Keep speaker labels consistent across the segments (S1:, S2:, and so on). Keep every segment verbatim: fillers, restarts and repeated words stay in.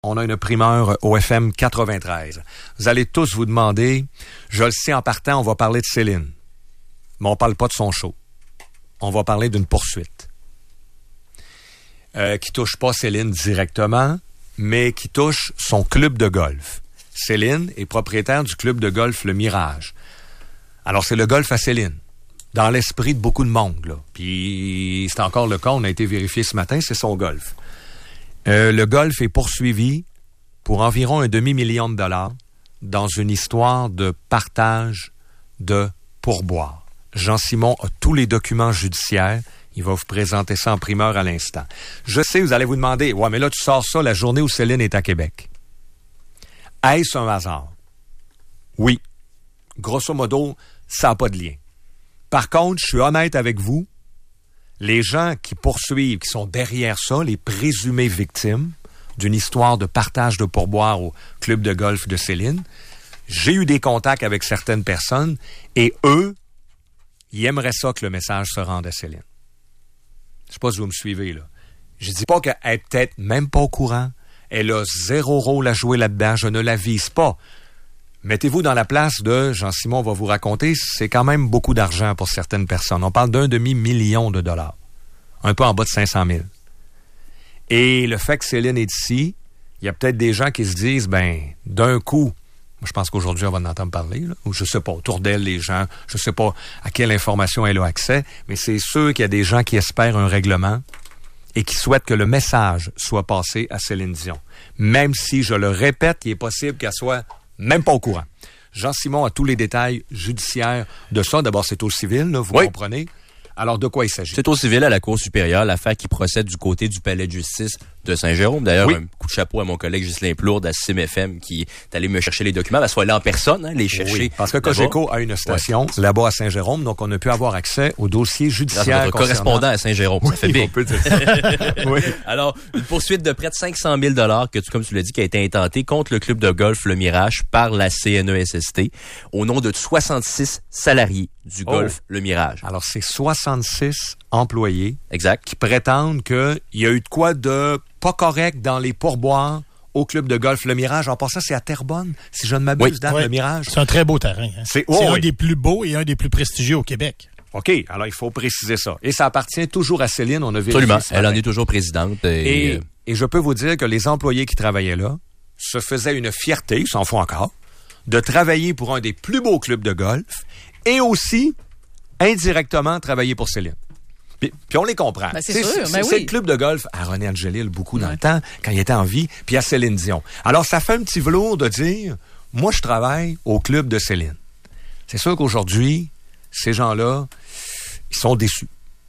S1: On a une primeur au F M quatre-vingt-treize. Vous allez tous vous demander, je le sais en partant, on va parler de Céline. Mais on parle pas de son show. On va parler d'une poursuite. Euh, qui touche pas Céline directement, mais qui touche son club de golf. Céline est propriétaire du club de golf Le Mirage. Alors, c'est le golf à Céline. Dans l'esprit de beaucoup de monde, là. Puis, c'est encore le cas, on a été vérifié ce matin, c'est son golf. Euh, le golf est poursuivi pour environ un demi-million de dollars dans une histoire de partage de pourboire. Jean-Simon a tous les documents judiciaires. Il va vous présenter ça en primeur à l'instant. Je sais, vous allez vous demander, ouais, mais là, tu sors ça la journée où Céline est à Québec. Est-ce un hasard? Oui. Grosso modo, ça n'a pas de lien. Par contre, je suis honnête avec vous, les gens qui poursuivent, qui sont derrière ça, les présumées victimes d'une histoire de partage de pourboire au club de golf de Céline, j'ai eu des contacts avec certaines personnes et eux, ils aimeraient ça que le message se rende à Céline. Je sais pas si vous me suivez, là. Je dis pas qu'elle est peut-être même pas au courant. Elle a zéro rôle à jouer là-dedans. Je ne la vise pas. Mettez-vous dans la place de, Jean-Simon va vous raconter, c'est quand même beaucoup d'argent pour certaines personnes. On parle d'un demi-million de dollars. Un peu en bas de cinq cent mille. Et le fait que Céline est ici, il y a peut-être des gens qui se disent, ben, d'un coup, je pense qu'aujourd'hui, on va en entendre parler, là, ou je sais pas, autour d'elle, les gens, je sais pas à quelle information elle a accès, mais c'est sûr qu'il y a des gens qui espèrent un règlement et qui souhaitent que le message soit passé à Céline Dion. Même si, je le répète, il est possible qu'elle soit même pas au courant. Jean-Simon a tous les détails judiciaires de ça. D'abord, c'est au civil, là, vous oui. comprenez. Alors, de quoi il s'agit?
S2: C'est au civil à la Cour supérieure, l'affaire qui procède du côté du palais de justice de Saint-Jérôme. D'ailleurs, oui. un coup de chapeau à mon collègue Ghislain Plourde à C I M F M qui est allé me chercher les documents. Elle soit là en personne, hein, les chercher. Oui,
S1: parce que Cogeco a une station ouais. là-bas à Saint-Jérôme, donc on a pu avoir accès au dossier judiciaire.
S2: Notre correspondant à Saint-Jérôme,
S1: oui,
S2: ça fait bien.
S1: On peut dire ça. oui.
S2: Alors, une poursuite de près de cinq cent mille dollars que tu, comme tu l'as dit, qui a été intentée contre le club de golf Le Mirage par la C N E S S T au nom de soixante-six salariés du oh. golf Le Mirage.
S1: Alors, c'est soixante-six employés
S2: exact.
S1: Qui prétendent qu'il y a eu de quoi de pas correct dans les pourboires au club de golf Le Mirage. En passant, c'est à Terrebonne, si je ne m'abuse,
S3: oui,
S1: dans
S3: oui.
S1: Le Mirage.
S3: C'est un très beau terrain. Hein.
S1: C'est, oh,
S3: c'est
S1: oui.
S3: un des plus beaux et un des plus prestigieux au Québec.
S1: OK, alors il faut préciser ça. Et ça appartient toujours à Céline, on a vérifié.
S2: Absolument, elle en est toujours présidente. Et...
S1: Et, et je peux vous dire que les employés qui travaillaient là se faisaient une fierté, ils s'en font encore, de travailler pour un des plus beaux clubs de golf et aussi, indirectement, travailler pour Céline. Puis, puis on les comprend.
S4: Ben c'est
S1: c'est,
S4: sûr,
S1: c'est,
S4: ben
S1: c'est
S4: oui.
S1: le club de golf à René Angélil beaucoup dans
S4: ouais.
S1: le temps, quand il était en vie, puis à Céline Dion. Alors, ça fait un petit velours de dire, moi, je travaille au club de Céline. C'est sûr qu'aujourd'hui, ces gens-là, ils sont déçus.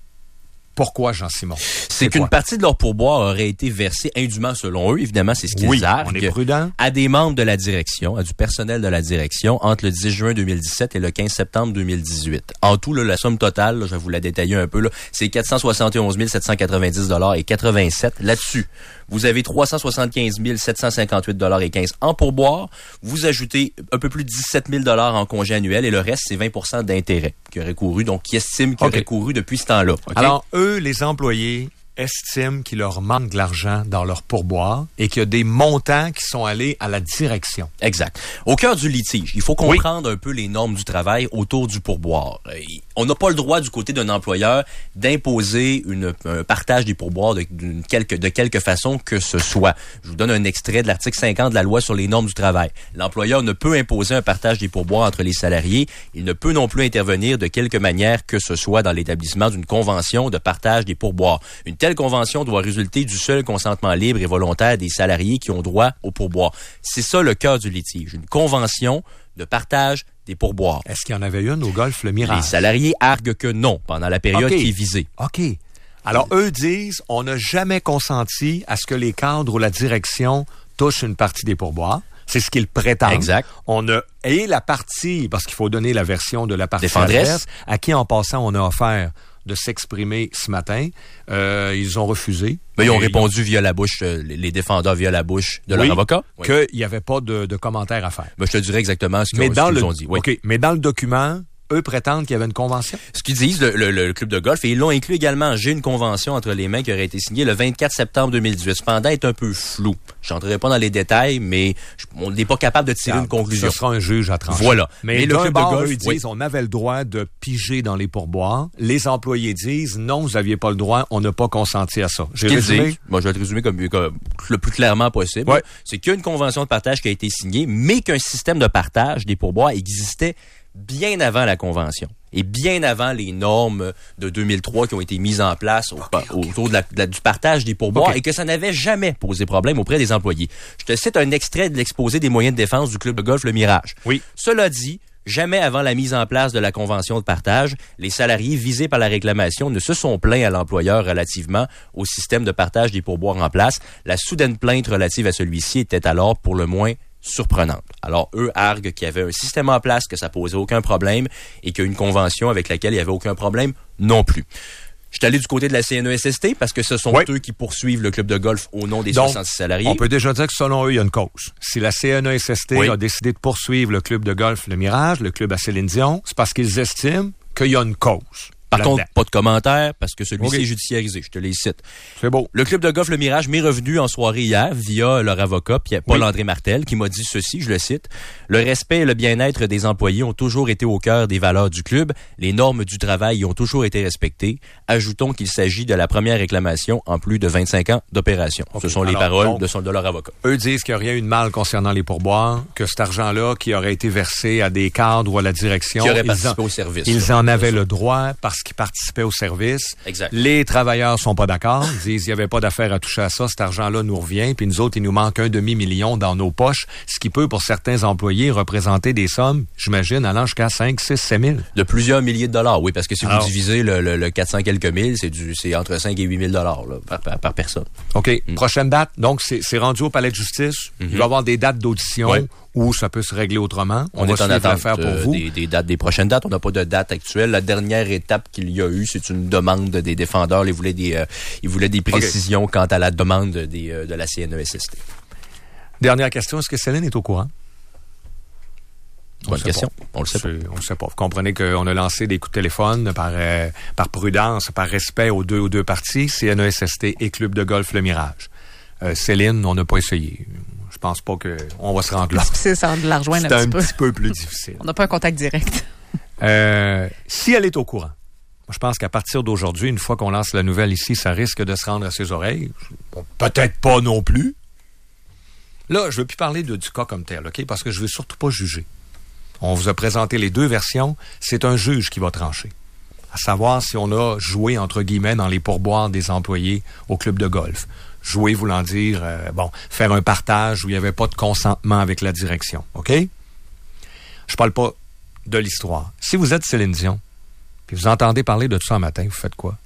S1: Pourquoi, Jean-Simon?
S2: C'est,
S1: c'est
S2: qu'une
S1: quoi?
S2: partie de leur pourboire aurait été versée indûment, selon eux, évidemment, c'est ce qu'ils
S1: oui,
S2: arguent,
S1: on est prudent.
S2: à des membres de la direction, à du personnel de la direction, entre le dix juin deux mille dix-sept et le quinze septembre deux mille dix-huit. En tout, là, la somme totale, là, je vais vous la détailler un peu, là, c'est quatre cent soixante et onze mille sept cent quatre-vingt-dix dollars et quatre-vingt-sept. Là-dessus, vous avez trois cent soixante-quinze mille sept cent cinquante-huit dollars et quinze en pourboire. Vous ajoutez un peu plus de dix-sept mille dollars en congé annuel et le reste, c'est vingt pour cent d'intérêt qui aurait couru, donc qui estime qu'il okay. aurait couru depuis ce temps-là. Okay?
S1: Alors, eux, les employés, estiment qu'il leur manque de l'argent dans leur pourboire et qu'il y a des montants qui sont allés à la direction.
S2: Exact. Au cœur du litige, il faut comprendre oui. un peu les normes du travail autour du pourboire. On n'a pas le droit du côté d'un employeur d'imposer une, un partage des pourboires de, d'une quelque, de quelque façon que ce soit. Je vous donne un extrait de l'article cinquante de la loi sur les normes du travail. L'employeur ne peut imposer un partage des pourboires entre les salariés. Il ne peut non plus intervenir de quelque manière que ce soit dans l'établissement d'une convention de partage des pourboires. Une telle convention doit résulter du seul consentement libre et volontaire des salariés qui ont droit au pourboire. C'est ça le cœur du litige. Une convention de partage des pourboires.
S1: Est-ce qu'il y en avait une au golf Le Mirage?
S2: Les salariés arguent que non, pendant la période
S1: okay.
S2: qui est visée.
S1: OK. Alors, eux disent, on n'a jamais consenti à ce que les cadres ou la direction touchent une partie des pourboires. C'est ce qu'ils prétendent.
S2: Exact.
S1: On a, et la partie, parce qu'il faut donner la version de la partie
S2: défendresse,
S1: adverse, à qui, en passant, on a offert de s'exprimer ce matin. Euh, ils ont refusé.
S2: Mais ils ont répondu ils... via la bouche, euh, les défendeurs via la bouche de oui, leur avocat.
S1: Oui, qu'il n'y avait pas de, de commentaires à faire.
S2: Ben, je te dirais exactement ce qu'ils,
S1: mais
S2: ont,
S1: dans
S2: ce qu'ils
S1: le,
S2: ont dit. Oui.
S1: OK, mais dans le document, eux prétendent qu'il y avait une convention?
S2: Ce qu'ils disent, le, le, le club de golf, et ils l'ont inclus également, j'ai une convention entre les mains qui aurait été signée le vingt-quatre septembre deux mille dix-huit. Cependant, elle est un peu floue. Je n'entrerai pas dans les détails, mais je, on n'est pas capable de tirer
S1: Alors,
S2: une conclusion.
S1: Ce sera un juge à trancher.
S2: Voilà.
S1: Mais,
S2: mais
S1: le club de golf,
S2: eux,
S1: ils disent,
S2: oui.
S1: on avait le droit de piger dans les pourboires. Les employés disent, non, vous n'aviez pas le droit, on n'a pas consenti à ça. J'ai résumé?
S2: Moi, je vais te résumer comme, comme le plus clairement possible.
S1: Ouais.
S2: C'est qu'il y a une convention de partage qui a été signée, mais qu'un système de partage des pourboires existait bien avant la convention et bien avant les normes de deux mille trois qui ont été mises en place au, okay, okay, autour de la, de la, du partage des pourboires okay. et que ça n'avait jamais posé problème auprès des employés. Je te cite un extrait de l'exposé des moyens de défense du club de golf Le Mirage.
S1: Oui.
S2: Cela dit, jamais avant la mise en place de la convention de partage, les salariés visés par la réclamation ne se sont plaints à l'employeur relativement au système de partage des pourboires en place. La soudaine plainte relative à celui-ci était alors pour le moins surprenante. Alors, eux arguent qu'il y avait un système en place, que ça posait aucun problème et qu'il y a une convention avec laquelle il n'y avait aucun problème non plus. Je suis allé du côté de la C N E S S T parce que ce sont oui. eux qui poursuivent le club de golf au nom des Donc, soixante-six salariés.
S1: On peut déjà dire que selon eux, il y a une cause. Si la C N E S S T oui. a décidé de poursuivre le club de golf Le Mirage, le club à Céline Dion, c'est parce qu'ils estiment qu'il y a une cause.
S2: Par contre, pas de commentaire, parce que celui-ci
S1: okay.
S2: est judiciarisé. Je te les cite.
S1: C'est beau.
S2: Le club de golf Le Mirage m'est revenu en soirée hier via leur avocat, Paul-André oui. Martel, qui m'a dit ceci, je le cite. Le respect et le bien-être des employés ont toujours été au cœur des valeurs du club. Les normes du travail y ont toujours été respectées. Ajoutons qu'il s'agit de la première réclamation en plus de vingt-cinq ans d'opération. Okay. Ce sont Alors, les paroles donc, de, son, de leur avocat.
S1: Eux disent qu'il n'y a rien eu de mal concernant les pourboires, que cet argent-là qui aurait été versé à des cadres ou à la direction,
S2: qui aurait participé
S1: en,
S2: au service.
S1: Ils ça. en avaient le droit parce qui participaient au service.
S2: Exact.
S1: Les travailleurs sont pas d'accord. Ils disent, il n'y avait pas d'affaire à toucher à ça. Cet argent-là nous revient. Puis nous autres, il nous manque un demi-million dans nos poches, ce qui peut, pour certains employés, représenter des sommes, j'imagine, allant jusqu'à cinq, six, sept mille.
S2: De plusieurs milliers de dollars, oui, parce que si
S1: Alors,
S2: vous divisez le, le, le quatre cents quelques mille, c'est du, c'est entre cinq et huit mille dollars là, par, par, par personne.
S1: OK. Mm. Prochaine date. Donc, c'est, c'est rendu au palais de justice. Mm-hmm. Il va y avoir des dates d'audition. Oui. Où ça peut se régler autrement.
S2: On, on est en attente pour euh, vous. Des, des dates, des prochaines dates. On n'a pas de date actuelle. La dernière étape qu'il y a eu, c'est une demande des défendeurs. Ils voulaient des, euh, ils voulaient des précisions okay. quant à la demande des, euh, de la C N E S S T.
S1: Dernière question. Est-ce que Céline est au courant?
S2: Bonne question.
S1: Pas.
S2: On le sait pas.
S1: On le sait pas. Vous comprenez qu'on a lancé des coups de téléphone par, euh, par prudence, par respect aux deux, aux deux parties, C N E S S T et Club de golf Le Mirage. Euh, Céline, on n'a pas essayé. Je pense pas qu'on va se rendre là.
S4: C'est ça, de la rejoindre
S1: C'est
S4: un,
S1: un
S4: petit,
S1: petit
S4: peu.
S1: peu plus difficile.
S4: On n'a pas un contact direct.
S1: euh, si elle est au courant, moi, je pense qu'à partir d'aujourd'hui, une fois qu'on lance la nouvelle ici, ça risque de se rendre à ses oreilles. Bon, peut-être pas non plus. Là, je veux plus parler de, du cas comme tel, OK? Parce que je veux surtout pas juger. On vous a présenté les deux versions. C'est un juge qui va trancher. À savoir si on a joué, entre guillemets, dans les pourboires des employés au club de golf. Jouer voulant dire, euh, bon, faire un partage où il n'y avait pas de consentement avec la direction. OK? Je parle pas de l'histoire. Si vous êtes Céline Dion, puis vous entendez parler de tout ça un matin, vous faites quoi?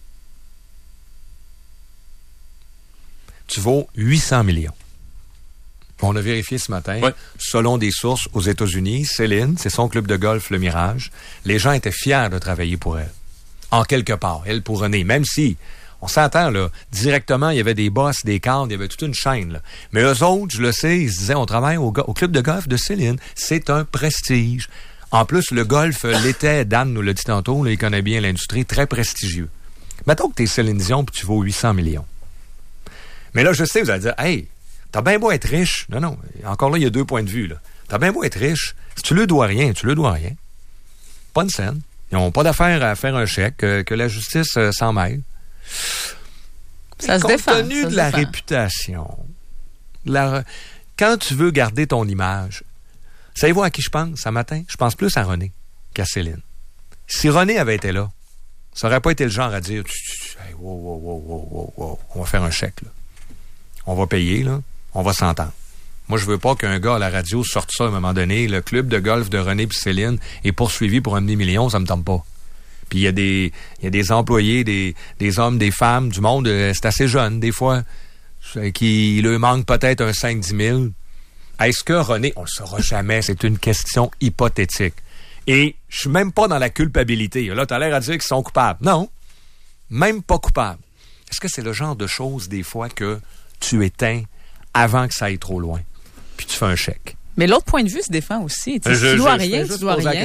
S1: Tu vaux huit cents millions. On a vérifié ce matin.
S2: Ouais.
S1: Selon des sources aux États-Unis, Céline, c'est son club de golf, Le Mirage. Les gens étaient fiers de travailler pour elle. En quelque part. Elle pour René. Même si... On s'entend, là. Directement, il y avait des boss, des cadres, il y avait toute une chaîne, là. Mais eux autres, je le sais, ils se disaient, on travaille au, au club de golf de Céline. C'est un prestige. En plus, le golf l'était, Dan nous l'a dit tantôt, là, il connaît bien l'industrie, très prestigieux. Mettons que t'es Céline Dion puis tu vaux huit cents millions. Mais là, je sais, vous allez dire, hey, t'as bien beau être riche. Non, non. Encore là, il y a deux points de vue, là. T'as bien beau être riche. Si tu le dois rien, tu le dois rien. Pas une scène. Ils n'ont pas d'affaire à faire un chèque, que, que la justice euh, s'en mêle.
S4: Ça se
S1: compte
S4: défend.
S1: tenu
S4: ça
S1: de
S4: se
S1: la
S4: défend.
S1: réputation, la, quand tu veux garder ton image, savez-vous à qui je pense ce matin? Je pense plus à René qu'à Céline. Si René avait été là, ça n'aurait pas été le genre à dire hey, wow, wow, wow, wow, wow, wow, on va faire un chèque, là. On va payer, là. On va s'entendre. Moi, je veux pas qu'un gars à la radio sorte ça à un moment donné. Le club de golf de René et Céline est poursuivi pour un demi-million, ça me tente pas. Puis il y a des il y a des employés, des, des hommes, des femmes, du monde, euh, c'est assez jeune, des fois, qui leur manque peut-être un cinq dix mille. Est-ce que René, on le saura jamais, c'est une question hypothétique. Et je suis même pas dans la culpabilité. Là, t'as l'air à dire qu'ils sont coupables. Non, même pas coupables. Est-ce que c'est le genre de choses, des fois, que tu éteins avant que ça aille trop loin? Puis tu fais un chèque.
S4: Mais l'autre point de vue se défend aussi. Tu sais, si tu dois rien, tu dois rien.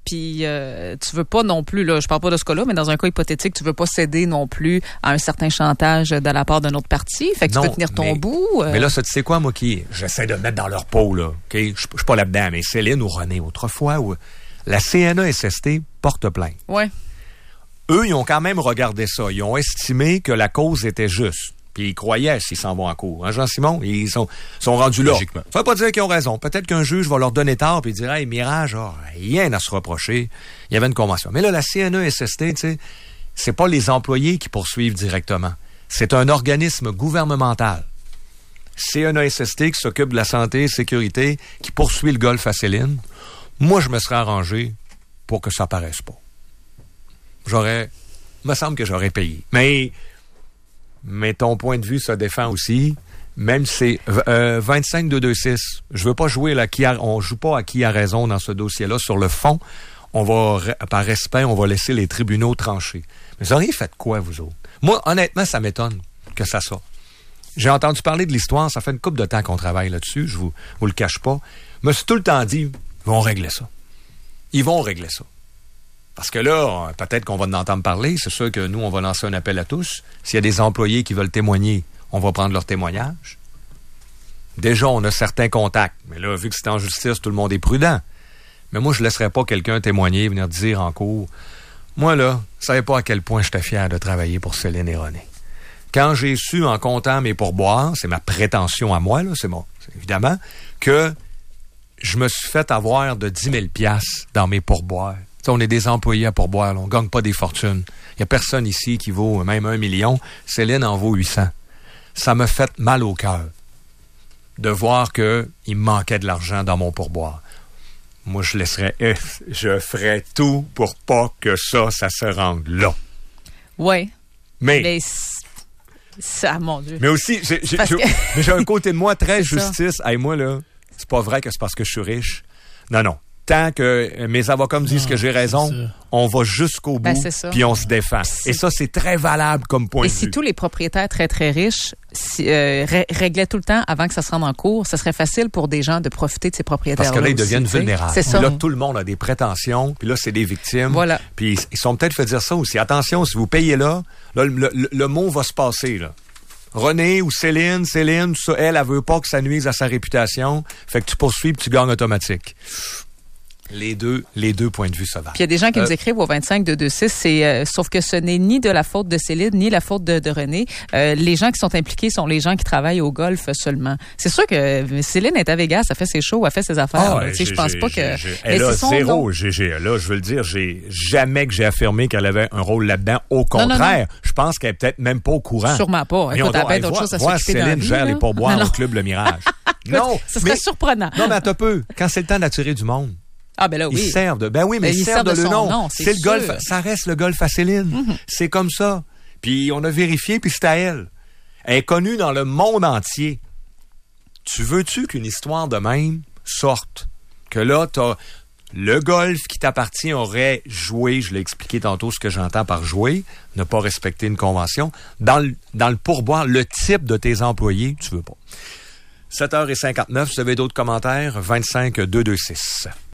S4: puis euh, tu veux pas non plus, là, je parle pas de ce cas-là, mais dans un cas hypothétique, tu veux pas céder non plus à un certain chantage de la part d'un autre parti. Fait que
S1: non,
S4: tu veux tenir ton
S1: mais,
S4: bout. Euh...
S1: Mais là, ça, tu sais quoi, moi, qui j'essaie de me mettre dans leur peau, là. OK? Je suis pas là-dedans, mais Céline ou René, autrefois, où la C N A S S T porte plainte.
S4: Ouais.
S1: Eux, ils ont quand même regardé ça. Ils ont estimé que la cause était juste. Puis ils croyaient s'ils s'en vont en cours. Hein, Jean-Simon? Ils sont, sont rendus là.
S2: Logiquement.
S1: Ça veut pas dire qu'ils ont raison. Peut-être qu'un juge va leur donner tort puis dire « Hey, Mirage, oh, rien à se reprocher. Il y avait une convention. » Mais là, la C N A S S T, tu sais, c'est pas les employés qui poursuivent directement. C'est un organisme gouvernemental. C N A S S T qui s'occupe de la santé et sécurité, qui poursuit le golf à Céline. Moi, je me serais arrangé pour que ça paraisse pas. J'aurais... me semble que j'aurais payé. Mais... Mais ton point de vue se défend aussi. Même si c'est euh, vingt-cinq deux deux six. Je veux pas jouer là, qui a, on joue pas à qui a raison dans ce dossier-là. Sur le fond, on va, par respect, on va laisser les tribunaux trancher. Mais vous auriez fait quoi, vous autres? Moi, honnêtement, ça m'étonne que ça sorte. J'ai entendu parler de l'histoire. Ça fait une couple de temps qu'on travaille là-dessus. Je vous, vous le cache pas. Je me suis tout le temps dit, ils vont régler ça. Ils vont régler ça. Parce que là, peut-être qu'on va en entendre parler. C'est sûr que nous, on va lancer un appel à tous. S'il y a des employés qui veulent témoigner, on va prendre leur témoignage. Déjà, on a certains contacts. Mais là, vu que c'est en justice, tout le monde est prudent. Mais moi, je ne laisserais pas quelqu'un témoigner, venir dire en cours. Moi, là, je savais pas à quel point j'étais fier de travailler pour Céline et René. Quand j'ai su, en comptant mes pourboires, c'est ma prétention à moi, là, c'est bon, c'est évidemment, que je me suis fait avoir de dix mille dollars dans mes pourboires. T'sais, on est des employés à pourboire, là, on ne gagne pas des fortunes. Il n'y a personne ici qui vaut même un million. Céline en vaut huit cents. Ça me fait mal au cœur de voir qu'il me manquait de l'argent dans mon pourboire. Moi, je laisserais, je ferais tout pour pas que ça, ça se rende là.
S4: Oui.
S1: Mais,
S4: mais ça, mon Dieu.
S1: Mais aussi, j'ai, j'ai,
S4: Parce
S1: j'ai,
S4: que...
S1: mais j'ai un côté de moi très
S4: C'est
S1: justice. Hey, moi, là, c'est pas vrai que c'est parce que je suis riche. Non, non. Tant que mes avocats me disent non, que j'ai raison, on va jusqu'au
S4: ben,
S1: bout, puis on se défend.
S4: Si...
S1: Et ça, c'est très valable comme point
S4: Et
S1: de
S4: si
S1: vue.
S4: tous les propriétaires très, très riches si, euh, ré- réglaient tout le temps avant que ça se rende en cours, ça serait facile pour des gens de profiter de ces propriétaires-là.
S1: Parce que là, ils
S4: aussi,
S1: deviennent
S4: t'sais.
S1: vulnérables.
S4: C'est ça.
S1: Puis là, tout le monde a des prétentions, puis là, c'est des victimes.
S4: Voilà.
S1: Puis ils sont peut-être fait dire ça aussi. Attention, si vous payez là, là le, le, le mot va se passer, là. René ou Céline, Céline, ça, elle, elle veut pas que ça nuise à sa réputation. Fait que tu poursuis puis tu gagnes automatique. Les deux, les deux points de vue se valent.
S4: Puis il y a des gens qui
S1: euh,
S4: nous écrivent au vingt-cinq deux deux six, c'est euh, sauf que ce n'est ni de la faute de Céline ni la faute de, de René. Euh, les gens qui sont impliqués sont les gens qui travaillent au golf seulement. C'est sûr que Céline est à Vegas, elle fait ses shows, elle fait ses affaires.
S1: Ah,
S4: tu sais, je pense pas que.
S1: J'ai, elle a zéro. J'ai, j'ai, là, je veux le dire, j'ai jamais que j'ai affirmé qu'elle avait un rôle là-dedans. Au contraire, non, non, non. Je pense qu'elle est peut-être même pas au courant.
S4: Sûrement pas. Écoute, elle a bien d'autres choses à s'occuper dans la vie.
S1: Céline gère les pourboires au club Le Mirage.
S4: Non, ce serait mais, surprenant.
S1: Non, mais attends peu. Quand c'est le temps d'attirer du monde.
S4: Ah, ben là, oui.
S1: Ils servent de, ben oui, mais ils, ils servent de, de le nom. nom c'est c'est le golf, ça reste le golf à Céline. Mm-hmm. C'est comme ça. Puis on a vérifié, puis c'est à elle. Elle est connue dans le monde entier. Tu veux-tu qu'une histoire de même sorte? Que là, t'as le golf qui t'appartient aurait joué, je l'ai expliqué tantôt ce que j'entends par jouer, ne pas respecter une convention. Dans le, dans le pourboire, le type de tes employés, tu veux pas. sept heures cinquante-neuf, si vous avez d'autres commentaires, vingt-cinq deux deux six.